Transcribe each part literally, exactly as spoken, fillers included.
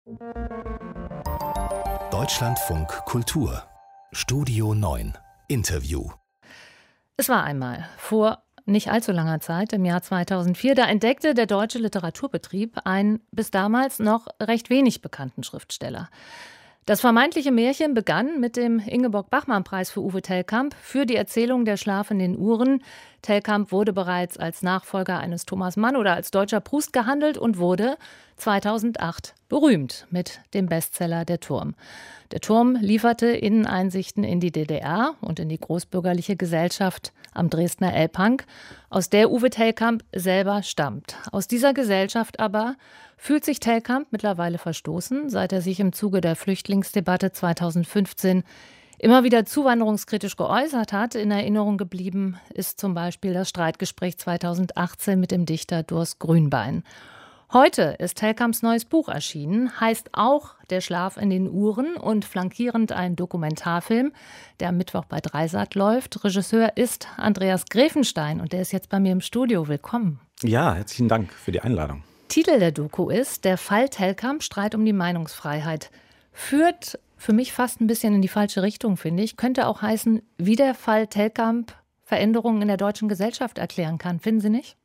Deutschlandfunk Kultur Studio neun Interview. Es war einmal vor nicht allzu langer Zeit, im Jahr zweitausendvier, da entdeckte der Deutsche Literaturbetrieb einen bis damals noch recht wenig bekannten Schriftsteller. Das vermeintliche Märchen begann mit dem Ingeborg-Bachmann-Preis für Uwe Tellkamp für die Erzählung Der schlafenden Uhren. Tellkamp wurde bereits als Nachfolger eines Thomas Mann oder als deutscher Proust gehandelt und wurde zweitausendacht berühmt mit dem Bestseller Der Turm. Der Turm lieferte Inneneinsichten in die D D R und in die großbürgerliche Gesellschaft am Dresdner Elbhang, aus der Uwe Tellkamp selber stammt. Aus dieser Gesellschaft aber fühlt sich Tellkamp mittlerweile verstoßen, seit er sich im Zuge der Flüchtlingsdebatte zweitausendfünfzehn immer wieder zuwanderungskritisch geäußert hat. In Erinnerung geblieben ist zum Beispiel das Streitgespräch zweitausendachtzehn mit dem Dichter Durst Grünbein. Heute ist Tellkamps neues Buch erschienen, heißt auch Der Schlaf in den Uhren und flankierend ein Dokumentarfilm, der am Mittwoch bei Dreisat läuft. Regisseur ist Andreas Gräfenstein und der ist jetzt bei mir im Studio. Willkommen. Ja, herzlichen Dank für die Einladung. Titel der Doku ist Der Fall Tellkamp, Streit um die Meinungsfreiheit. Führt für mich fast ein bisschen in die falsche Richtung, finde ich. Könnte auch heißen, wie der Fall Tellkamp Veränderungen in der deutschen Gesellschaft erklären kann. Finden Sie nicht?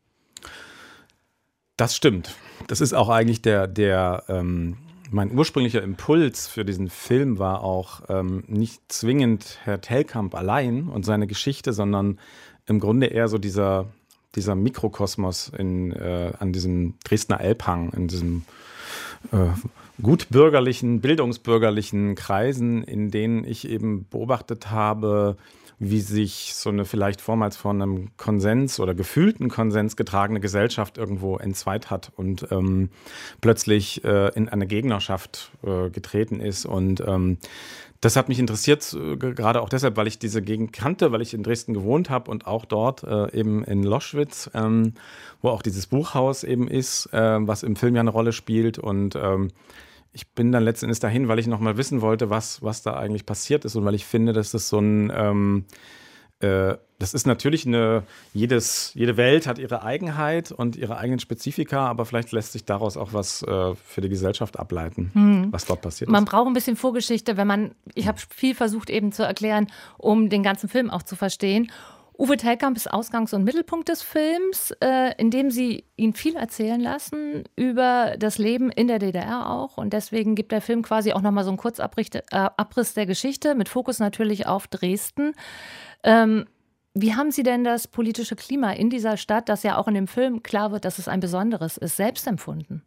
Das stimmt. Das ist auch eigentlich der, der ähm, mein ursprünglicher Impuls für diesen Film war auch ähm, nicht zwingend Herr Tellkamp allein und seine Geschichte, sondern im Grunde eher so dieser, dieser Mikrokosmos in, äh, an diesem Dresdner Elbhang, in diesem äh, gutbürgerlichen, bildungsbürgerlichen Kreisen, in denen ich eben beobachtet habe, wie sich so eine vielleicht vormals von einem Konsens oder gefühlten Konsens getragene Gesellschaft irgendwo entzweit hat und ähm, plötzlich äh, in eine Gegnerschaft äh, getreten ist. Und ähm, das hat mich interessiert, äh, gerade auch deshalb, weil ich diese Gegend kannte, weil ich in Dresden gewohnt habe und auch dort äh, eben in Loschwitz, ähm, wo auch dieses Buchhaus eben ist, äh, was im Film ja eine Rolle spielt. Und ähm, ich bin dann letzten Endes dahin, weil ich noch mal wissen wollte, was, was da eigentlich passiert ist und weil ich finde, dass das so ein, ähm, äh, das ist natürlich eine, jedes, jede Welt hat ihre Eigenheit und ihre eigenen Spezifika, aber vielleicht lässt sich daraus auch was äh, für die Gesellschaft ableiten, hm. was dort passiert man ist. Man braucht ein bisschen Vorgeschichte, wenn man, ich habe viel versucht eben zu erklären, um den ganzen Film auch zu verstehen. Uwe Tellkamp ist Ausgangs- und Mittelpunkt des Films, äh, in dem Sie ihn viel erzählen lassen über das Leben in der D D R auch. Und deswegen gibt der Film quasi auch nochmal so einen Kurzabriss äh, Abriss der Geschichte, mit Fokus natürlich auf Dresden. Ähm, wie haben Sie denn das politische Klima in dieser Stadt, das ja auch in dem Film klar wird, dass es ein besonderes ist, selbst empfunden?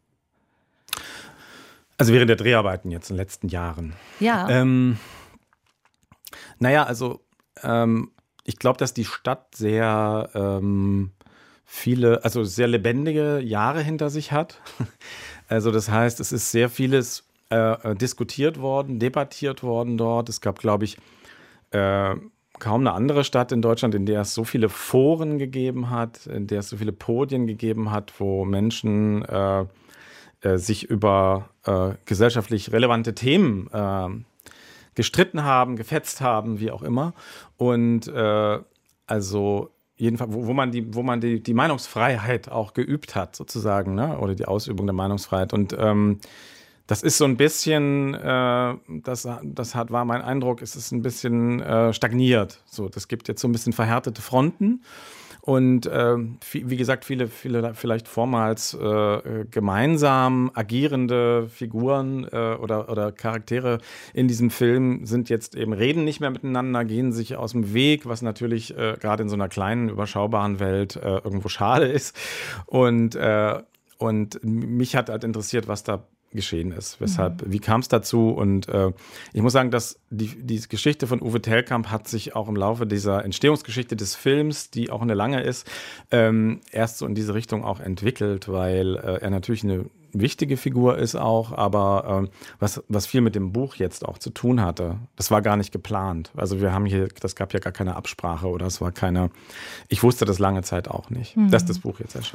Also während der Dreharbeiten jetzt in den letzten Jahren. Ja. Ähm, naja, also ähm, ich glaube, dass die Stadt sehr ähm, viele, also sehr lebendige Jahre hinter sich hat. Also das heißt, es ist sehr vieles äh, diskutiert worden, debattiert worden dort. Es gab, glaube ich, äh, kaum eine andere Stadt in Deutschland, in der es so viele Foren gegeben hat, in der es so viele Podien gegeben hat, wo Menschen äh, äh, sich über äh, gesellschaftlich relevante Themen äh, gestritten haben, gefetzt haben, wie auch immer. Und äh, also jedenfalls, wo, wo man, die, wo man die, die Meinungsfreiheit auch geübt hat, sozusagen, ne? Oder die Ausübung der Meinungsfreiheit. Und ähm, das ist so ein bisschen, äh, das, das hat, war mein Eindruck, es ist ein bisschen äh, stagniert. So, das gibt jetzt so ein bisschen verhärtete Fronten. Und äh, wie gesagt, viele, viele vielleicht vormals äh, gemeinsam agierende Figuren äh, oder, oder Charaktere in diesem Film sind jetzt eben, reden nicht mehr miteinander, gehen sich aus dem Weg, was natürlich äh, gerade in so einer kleinen, überschaubaren Welt äh, irgendwo schade ist. Und, äh, und mich hat halt interessiert, was da geschehen ist. Weshalb, mhm. wie kam es dazu? Und äh, ich muss sagen, dass die, die Geschichte von Uwe Tellkamp hat sich auch im Laufe dieser Entstehungsgeschichte des Films, die auch eine lange ist, ähm, erst so in diese Richtung auch entwickelt, weil äh, er natürlich eine wichtige Figur ist auch, aber äh, was, was viel mit dem Buch jetzt auch zu tun hatte, das war gar nicht geplant. Also wir haben hier, das gab ja gar keine Absprache oder es war keine, ich wusste das lange Zeit auch nicht, mhm. dass das Buch jetzt erscheint.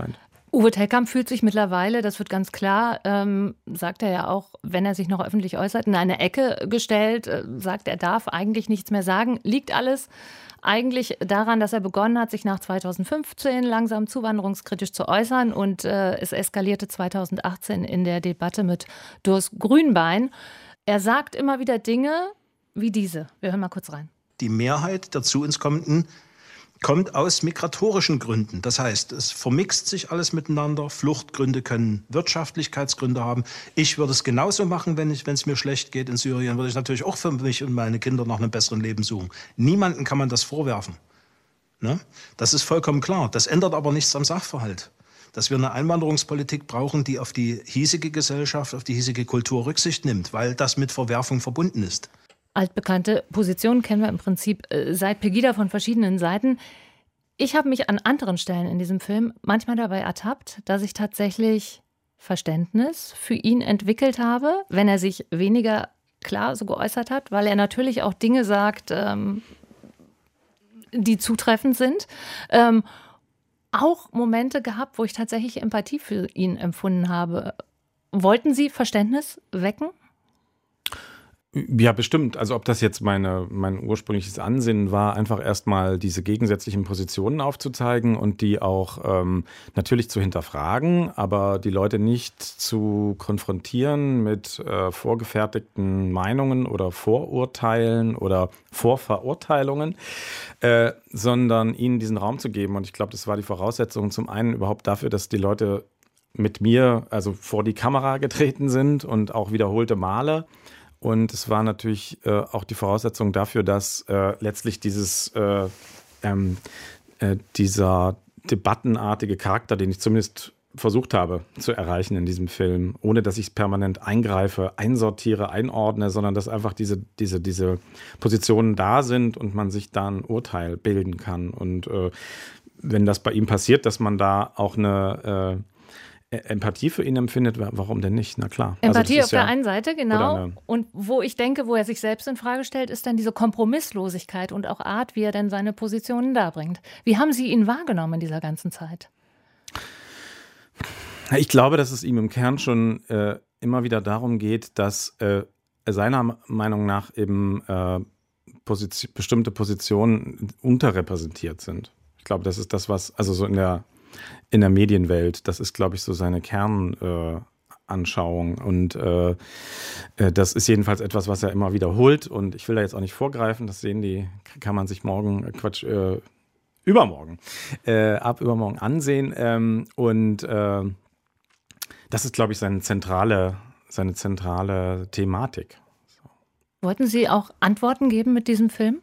Uwe Telkamp fühlt sich mittlerweile, das wird ganz klar, ähm, sagt er ja auch, wenn er sich noch öffentlich äußert, in eine Ecke gestellt, äh, sagt, er darf eigentlich nichts mehr sagen. Liegt alles eigentlich daran, dass er begonnen hat, sich nach zweitausendfünfzehn langsam zuwanderungskritisch zu äußern und äh, es eskalierte zweitausendachtzehn in der Debatte mit Durst Grünbein. Er sagt immer wieder Dinge wie diese. Wir hören mal kurz rein. Die Mehrheit der zu uns kommenden kommt aus migratorischen Gründen. Das heißt, es vermixt sich alles miteinander. Fluchtgründe können Wirtschaftlichkeitsgründe haben. Ich würde es genauso machen, wenn ich, wenn es mir schlecht geht in Syrien, würde ich natürlich auch für mich und meine Kinder nach einem besseren Leben suchen. Niemandem kann man das vorwerfen. Ne? Das ist vollkommen klar. Das ändert aber nichts am Sachverhalt. Dass wir eine Einwanderungspolitik brauchen, die auf die hiesige Gesellschaft, auf die hiesige Kultur Rücksicht nimmt, weil das mit Verwerfung verbunden ist. Altbekannte Positionen kennen wir im Prinzip seit Pegida von verschiedenen Seiten. Ich habe mich an anderen Stellen in diesem Film manchmal dabei ertappt, dass ich tatsächlich Verständnis für ihn entwickelt habe, wenn er sich weniger klar so geäußert hat, weil er natürlich auch Dinge sagt, ähm, die zutreffend sind. Ähm, auch Momente gehabt, wo ich tatsächlich Empathie für ihn empfunden habe. Wollten Sie Verständnis wecken? Ja, bestimmt. Also ob das jetzt meine, mein ursprüngliches Ansinnen war, einfach erstmal diese gegensätzlichen Positionen aufzuzeigen und die auch ähm, natürlich zu hinterfragen, aber die Leute nicht zu konfrontieren mit äh, vorgefertigten Meinungen oder Vorurteilen oder Vorverurteilungen, äh, sondern ihnen diesen Raum zu geben. Und ich glaube, das war die Voraussetzung zum einen überhaupt dafür, dass die Leute mit mir also vor die Kamera getreten sind und auch wiederholte Male. Und es war natürlich äh, auch die Voraussetzung dafür, dass äh, letztlich dieses, äh, ähm, äh, dieser debattenartige Charakter, den ich zumindest versucht habe zu erreichen in diesem Film, ohne dass ich permanent eingreife, einsortiere, einordne, sondern dass einfach diese, diese, diese Positionen da sind und man sich da ein Urteil bilden kann. Und äh, wenn das bei ihm passiert, dass man da auch eine äh, Empathie für ihn empfindet, warum denn nicht? Na klar. Empathie also auf der ja, einen Seite, genau. Und wo ich denke, wo er sich selbst in Frage stellt, ist dann diese Kompromisslosigkeit und auch Art, wie er denn seine Positionen darbringt. Wie haben Sie ihn wahrgenommen in dieser ganzen Zeit? Ich glaube, dass es ihm im Kern schon äh, immer wieder darum geht, dass äh, seiner Meinung nach eben äh, Position, bestimmte Positionen unterrepräsentiert sind. Ich glaube, das ist das, was, also so in der in der Medienwelt. Das ist, glaube ich, so seine Kernanschauung. Äh, und äh, das ist jedenfalls etwas, was er immer wiederholt. Und ich will da jetzt auch nicht vorgreifen. Das sehen die, kann man sich morgen, äh, Quatsch, äh, übermorgen, äh, ab übermorgen ansehen. Ähm, und äh, das ist, glaube ich, seine zentrale, seine zentrale Thematik. So. Wollten Sie auch Antworten geben mit diesem Film?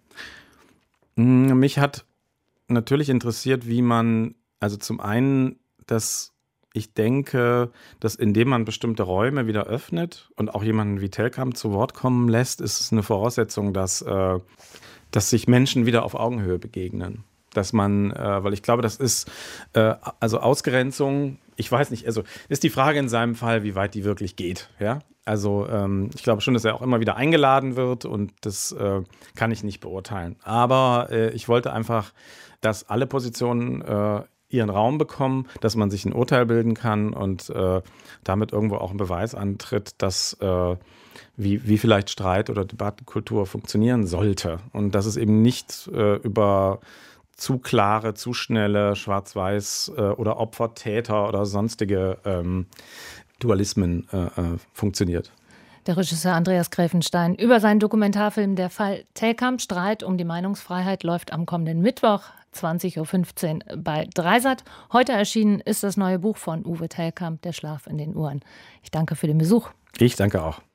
Mich hat natürlich interessiert, wie man Also zum einen, dass ich denke, dass indem man bestimmte Räume wieder öffnet und auch jemanden wie Telkamp zu Wort kommen lässt, ist es eine Voraussetzung, dass, äh, dass sich Menschen wieder auf Augenhöhe begegnen. Dass man, äh, weil ich glaube, das ist, äh, also Ausgrenzung, ich weiß nicht, also ist die Frage in seinem Fall, wie weit die wirklich geht, ja? Also ähm, ich glaube schon, dass er auch immer wieder eingeladen wird und das äh, kann ich nicht beurteilen. Aber äh, ich wollte einfach, dass alle Positionen äh, ihren Raum bekommen, dass man sich ein Urteil bilden kann und äh, damit irgendwo auch ein Beweis antritt, dass äh, wie, wie vielleicht Streit oder Debattenkultur funktionieren sollte. Und dass es eben nicht äh, über zu klare, zu schnelle Schwarz-Weiß äh, oder Opfer-Täter oder sonstige ähm, Dualismen äh, äh, funktioniert. Der Regisseur Andreas Gräfenstein über seinen Dokumentarfilm Der Fall Telkamp, Streit um die Meinungsfreiheit, läuft am kommenden Mittwoch zwanzig Uhr fünfzehn bei Dreisat. Heute erschienen ist das neue Buch von Uwe Telkamp, Der Schlaf in den Uhren. Ich danke für den Besuch. Ich danke auch.